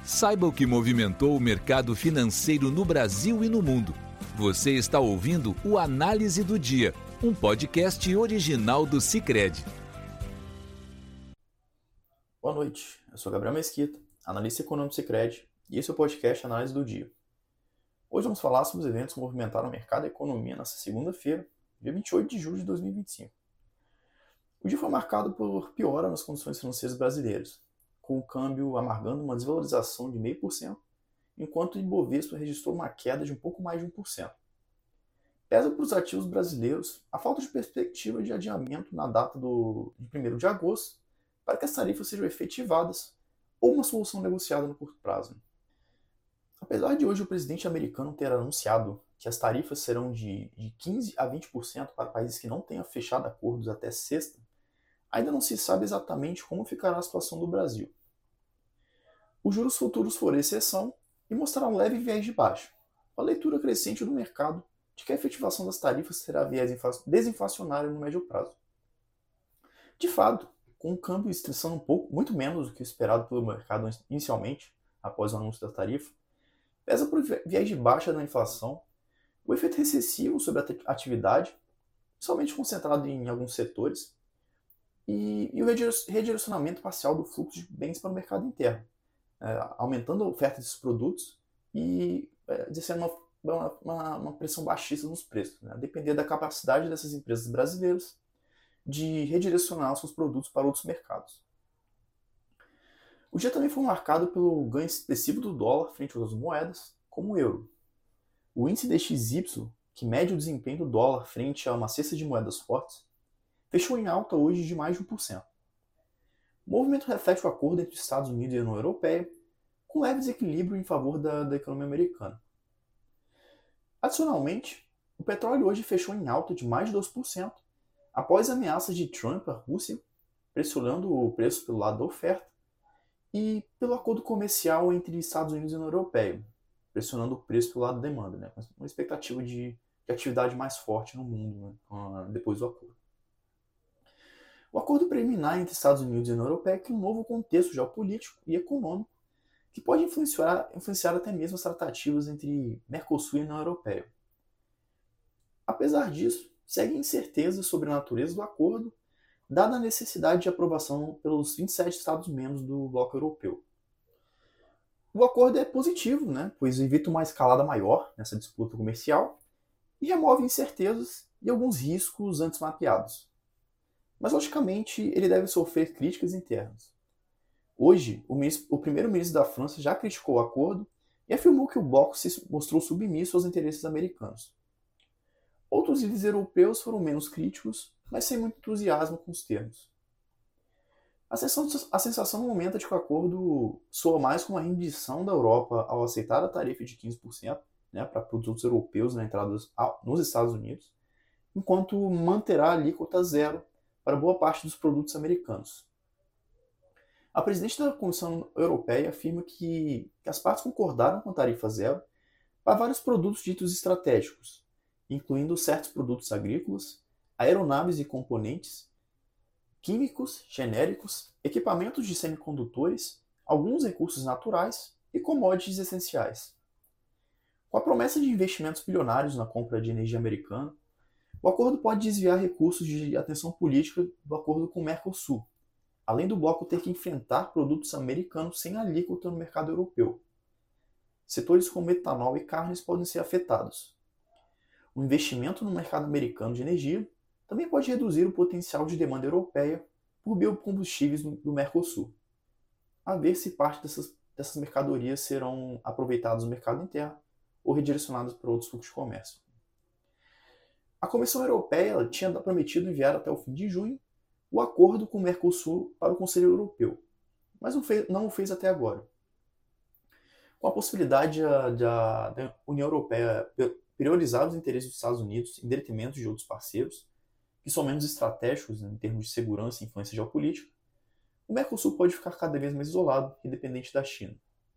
Saiba o que movimentou o mercado financeiro no Brasil e no mundo. Você está ouvindo o Análise do Dia, um podcast original do Sicredi. Boa noite, eu sou Gabriel Mesquita, analista econômico do Sicredi, e esse é o podcast Análise do Dia. Hoje vamos falar sobre os eventos que movimentaram o mercado e a economia nesta segunda-feira, dia 28 de julho de 2025. O dia foi marcado por piora nas condições financeiras brasileiras, com o câmbio amargando uma desvalorização de 0,5%, enquanto o Ibovespa registrou uma queda de um pouco mais de 1%. Pesa para os ativos brasileiros a falta de perspectiva de adiamento na data de 1º de agosto para que as tarifas sejam efetivadas ou uma solução negociada no curto prazo. Apesar de hoje o presidente americano ter anunciado que as tarifas serão de 15% a 20% para países que não tenham fechado acordos até sexta, ainda não se sabe exatamente como ficará a situação do Brasil. Os juros futuros foram exceção e mostraram um leve viés de baixa, a leitura crescente do mercado de que a efetivação das tarifas terá viés desinflacionário no médio prazo. De fato, com o câmbio estressando muito menos do que o esperado pelo mercado inicialmente, após o anúncio da tarifa, pesa por viés de baixa da inflação, o efeito recessivo sobre a atividade, somente concentrado em alguns setores, e o redirecionamento parcial do fluxo de bens para o mercado interno, aumentando a oferta desses produtos e descendo uma pressão baixista nos preços, a depender da capacidade dessas empresas brasileiras de redirecionar seus produtos para outros mercados. O dia também foi marcado pelo ganho expressivo do dólar frente às outras moedas, como o euro. O índice DXY, que mede o desempenho do dólar frente a uma cesta de moedas fortes, fechou em alta hoje de mais de 1%. O movimento reflete o acordo entre os Estados Unidos e a União Europeia, com leve desequilíbrio em favor da economia americana. Adicionalmente, o petróleo hoje fechou em alta de mais de 2%, após ameaças de Trump à Rússia, pressionando o preço pelo lado da oferta, e pelo acordo comercial entre Estados Unidos e a União Europeia, pressionando o preço pelo lado da demanda, com uma expectativa de atividade mais forte no mundo depois do acordo. O acordo preliminar entre Estados Unidos e a União Europeia cria um novo contexto geopolítico e econômico que pode influenciar até mesmo as tratativas entre Mercosul e a União Europeia. Apesar disso, segue incerteza sobre a natureza do acordo, dada a necessidade de aprovação pelos 27 Estados-membros do bloco europeu. O acordo é positivo, pois evita uma escalada maior nessa disputa comercial e remove incertezas e alguns riscos antes mapeados. Mas, logicamente, ele deve sofrer críticas internas. Hoje, o primeiro-ministro da França já criticou o acordo e afirmou que o bloco se mostrou submisso aos interesses americanos. Outros líderes europeus foram menos críticos, mas sem muito entusiasmo com os termos. A sensação no momento é de que o acordo soa mais como uma rendição da Europa ao aceitar a tarifa de 15% para produtos europeus na entrada nos Estados Unidos, enquanto manterá a alíquota zero para boa parte dos produtos americanos. A presidente da Comissão Europeia afirma que as partes concordaram com a tarifa zero para vários produtos ditos estratégicos, incluindo certos produtos agrícolas, aeronaves e componentes, químicos, genéricos, equipamentos de semicondutores, alguns recursos naturais e commodities essenciais. Com a promessa de investimentos bilionários na compra de energia americana, o acordo pode desviar recursos de atenção política do acordo com o Mercosul, além do bloco ter que enfrentar produtos americanos sem alíquota no mercado europeu. Setores como etanol e carnes podem ser afetados. O investimento no mercado americano de energia também pode reduzir o potencial de demanda europeia por biocombustíveis do Mercosul, a ver se parte dessas mercadorias serão aproveitadas no mercado interno ou redirecionadas para outros fluxos de comércio. A Comissão Europeia tinha prometido enviar até o fim de junho o acordo com o Mercosul para o Conselho Europeu, mas não o fez até agora. Com a possibilidade da União Europeia priorizar os interesses dos Estados Unidos em detrimento de outros parceiros, que são menos estratégicos em termos de segurança e influência geopolítica, o Mercosul pode ficar cada vez mais isolado e dependente da China.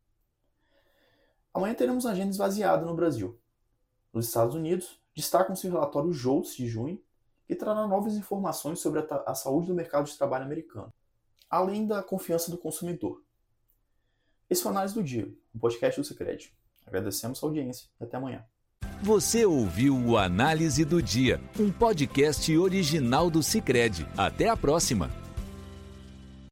Amanhã teremos uma agenda esvaziada no Brasil. Nos Estados Unidos, destacam-se o relatório JOLTS de junho, que trará novas informações sobre a saúde do mercado de trabalho americano, além da confiança do consumidor. Esse foi a Análise do Dia, um podcast do Sicredi. Agradecemos a audiência e até amanhã. Você ouviu o Análise do Dia, um podcast original do Sicredi. Até a próxima!